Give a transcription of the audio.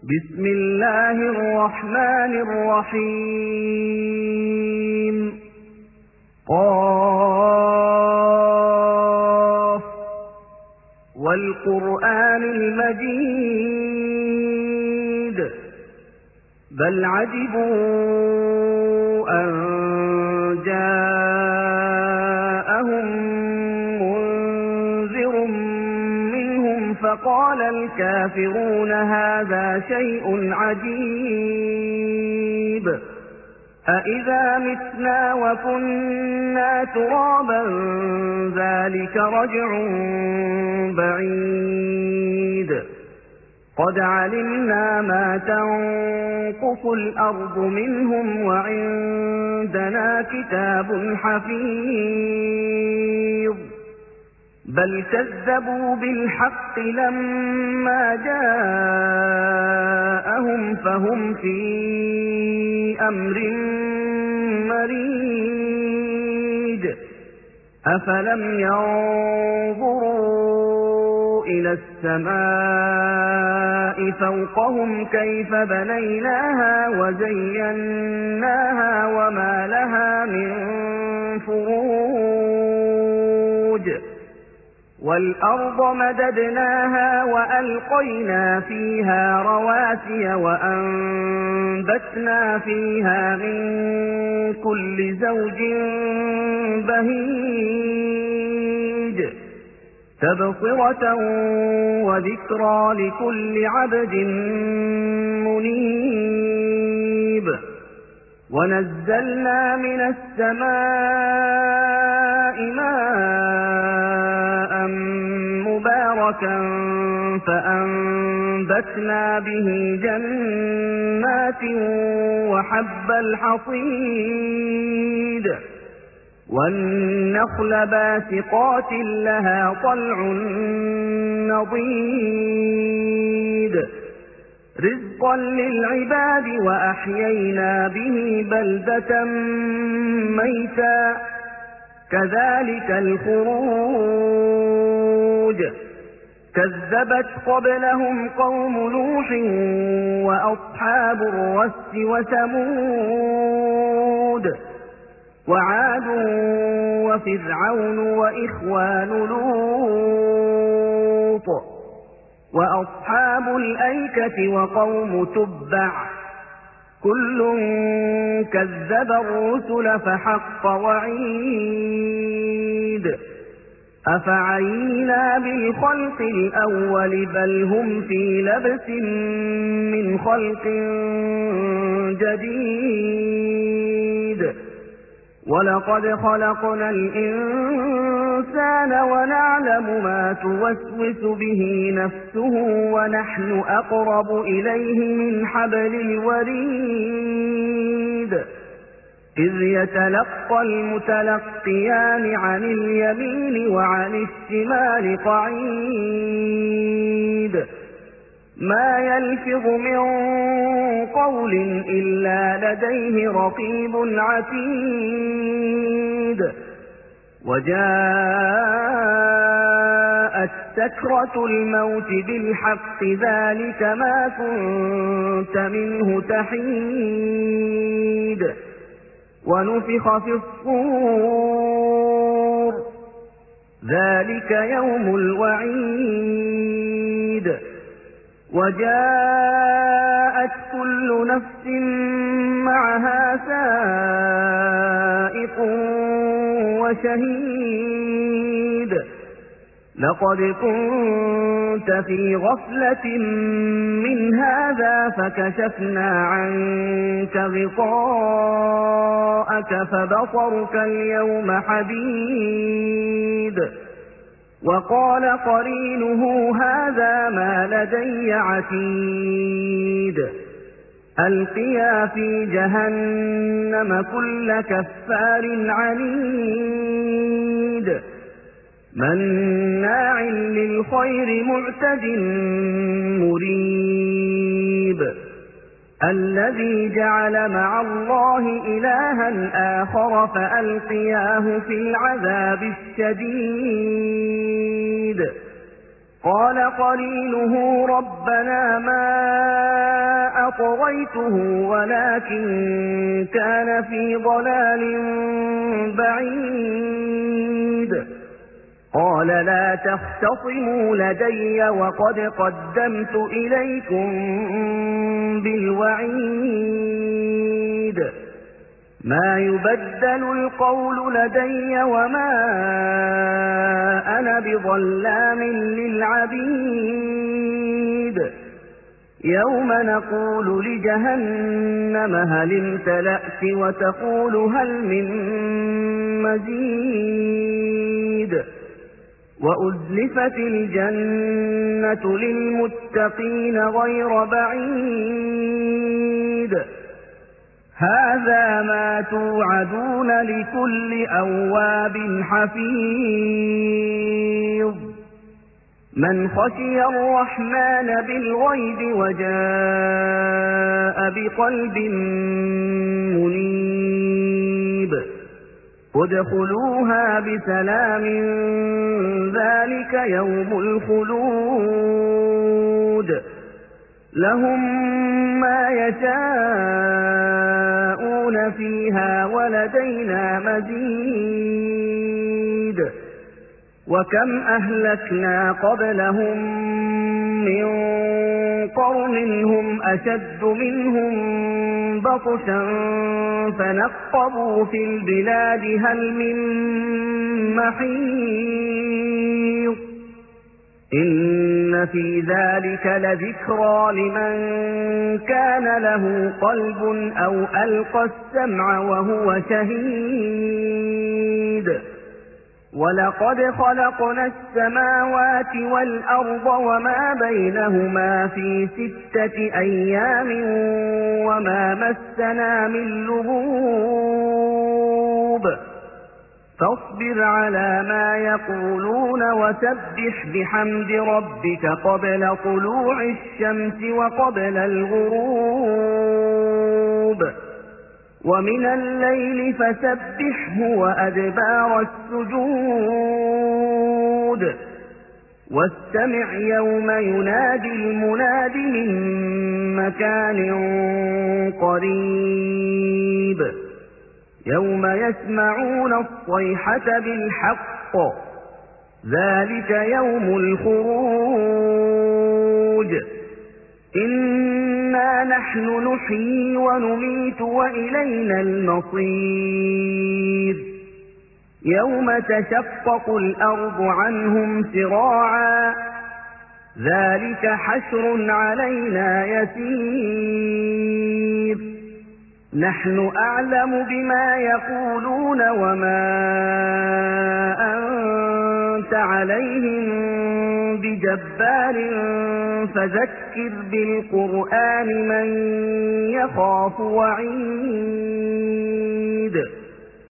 بسم الله الرحمن الرحيم قاف والقرآن المجيد بل عجبوا أن جاءهم منذر منهم فقال الكافرون هذا شيء عجيب أإذا متنا وكنا ترابا ذلك رجع بعيد قد علمنا ما تنقص الأرض منهم وعندنا كتاب حفيظ بل كذبوا بالحق لما جاءهم فهم في أمر مريج أفلم ينظروا إلى السماء فوقهم كيف بنيناها وزيناها وما لها من فروج والأرض مددناها وألقينا فيها رواسي وأنبتنا فيها من كل زوج بهيج تبصرة وذكرى لكل عبد منيب ونزلنا من السماء ماء مباركا فأنبتنا به جنات وحب الحصيد والنخل باسقات لها طلع نضيد رزقا للعباد وأحيينا به بلدة ميتا كذلك الخروج كذبت قبلهم قوم نوح وأصحاب الرس وثمود وعاد وفرعون وإخوان لوط وأصحاب الأيكة وقوم تبع كل كذب الرسل فحق وعيد أفعينا بالخلق الأول بل هم في لبس من خلق جديد ولقد خلقنا الإنسان ونعلم ما توسوس به نفسه ونحن أقرب إليه من حبل الوريد إذ يتلقى المتلقيان عن اليمين وعن الشمال قعيد ما يلفظ من قول إلا لديه رقيب عتيد وجاءت سكرة الموت بالحق ذلك ما كنت منه تحيد ونفخ في الصور ذلك يوم الوعيد وجاءت كل نفس معها سائق وشهيد لقد كنت في غفلة من هذا فكشفنا عنك غطاءك فبصرك اليوم حديد وقال قرينه هذا ما لدي عتيد ألقيا في جهنم كل كفار عنيد مناع للخير معتد مريب الذي جعل مع الله إلها آخر فألقياه في العذاب الشديد قال قرينه ربنا ما أطغيته ولكن كان في ضلال بعيد قال لا تختصموا لدي وقد قدمت إليكم بالوعيد ما يبدل القول لدي وما أنا بظلام للعبيد يوم نقول لجهنم هل امتلأت وتقول هل من مزيد وأزلفت الجنة للمتقين غير بعيد هذا ما توعدون لكل أواب حفيظ من خشي الرحمن بالغيب وجاء بقلب منيب ادخلوها بسلام ذلك يوم الخلود لهم ما يشاءون فيها ولدينا مزيد وكم أهلكنا قبلهم من قرن هم أشد منهم بطشا فنقبوا في البلاد هل من محيص إن في ذلك لذكرى لمن كان له قلب أو ألقى السمع وهو شهيد ولقد خلقنا السماوات والأرض وما بينهما في 6 أيام وما مسنا من لغوب فاصبر على ما يقولون وسبح بحمد ربك قبل طلوع الشمس وقبل الغروب ومن الليل فسبحه وأدبار السجود واستمع يوم ينادي المناد من مكان قريب يوم يسمعون الصيحة بالحق ذلك يوم الخروج إنا نحن نحيي ونميت وإلينا المصير يوم تشقق الأرض عنهم سراعا ذلك حشر علينا يسير نحن أعلم بما يقولون وما أنت عليهم بجبار فذكر بالقرآن من يخاف وعيد